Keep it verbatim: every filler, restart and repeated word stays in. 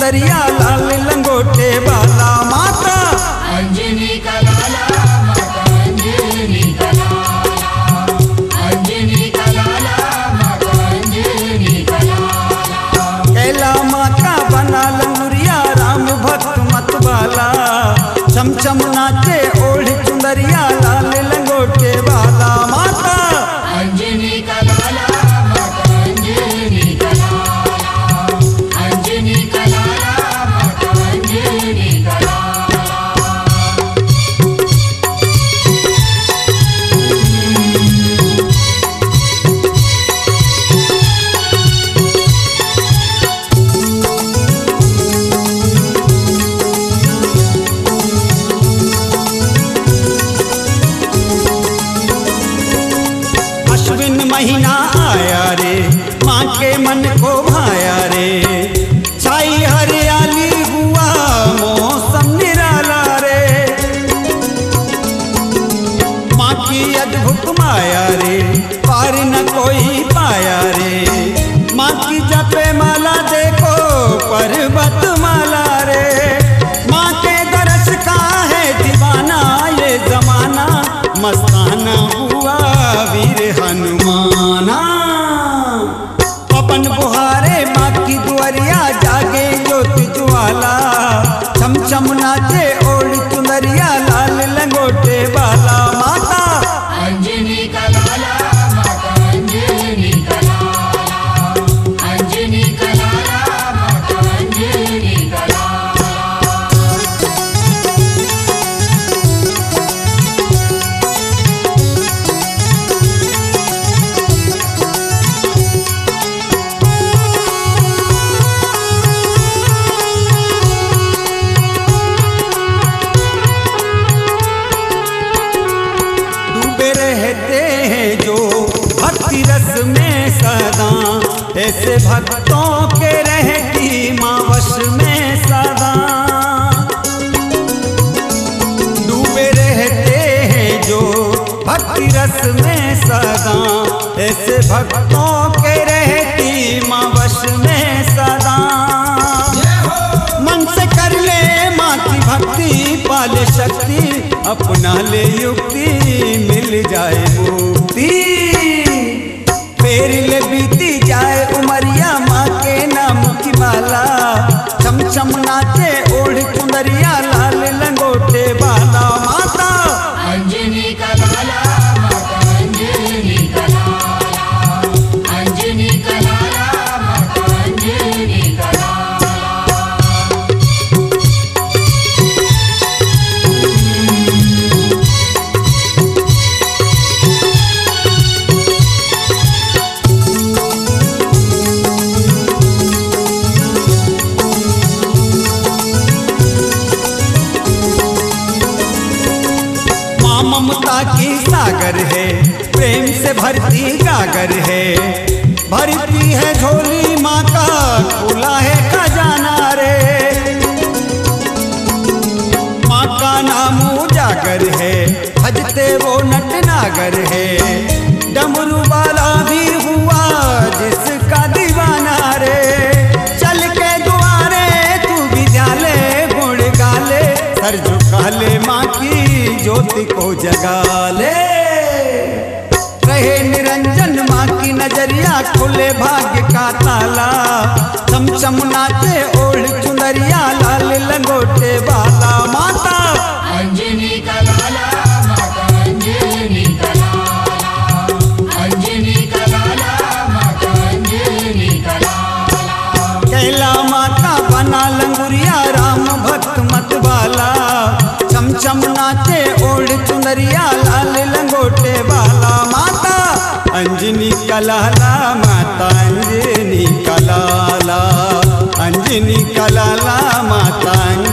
चुंदरिया लाल लंगोटे वाला माता अंजनी का लाला माता अंजनी का लाला अंजनी का लाला माता अंजनी का लाला। कैला माता बना लंगुरिया राम भक्त मत वाला चम चम नाचे ओढ़ चुंदरिया लाल लंगोटे वाला माता अंजनी का लाला माता अंजनी का लाला अंजनी का लाला माता अंजनी का लाला। अश्विन महीना आया रे माँ के मन को भाया रे छाई हरियाली हुआ मौसम निराला रे माँ की अद्भुत माया रे पार न कोई पाया रे माँ की जपे माला देखो पर्वत माला रे माँ के दरस का है दीवाना ये जमाना मस्ताना हुआ वीर हनुमाना पवन बुहारे माँ की दुआरिया जागे ज्योति ज्वाला छम छम नाचे ओढ़ चुंदरिया लाल लंगोटे वाला माता अंजनी का लाला माता अंजनी का लाला अंजनी का लाला माता अंजनी का लाला। डूबे रहते हैं जो भक्ति रस में सदा ऐसे भक्तों के रहती माँ वश में सदा डूबे रहते हैं जो भक्ति रस में सदा ऐसे भक्तों के रहती माँ वश में सदा मन से कर ले माँ की भक्ति पाले शक्ति अपना ले युक्ति मिल जाए मुक्ति फेर ले बीती जाए उमरिया माँ के नाम की माला चम चम नाचे ओढ़ चुंदरिया लाल लंगोटे वाला माता अंजनी का लाला माता अंजनी का लाला अंजनी का लाला माता अंजनी का लाला। ममता की सागर है प्रेम से भरती गागर है भरती है झोली माँ का खुला है खजाना रे माँ का नाम उजागर है भजते वो नट नागर है डमरू वाला भी हुआ जिसका दीवाना रे चल के दुआरे तू भी जाले गुण गाले सर झुका ले माँ की ज्योति को जगा ले रहे निरंजन माँ की नजरिया खुले भाग्य का ताला चम चम नाचे ओढ़ चुंदरिया लाल लंगोटे वाला माता अंजनी का लाला माता अंजनी का लाला अंजनी का लाला माता अंजनी का लाला। कैला माता बना लंगुरिया राम भक्त मत वाला चम चम नाचे ओढ़ चुंदरिया लाल लंगोटे वाला माता अंजनी का लाला माता अंजनी का लाला अंजनी का लाला माता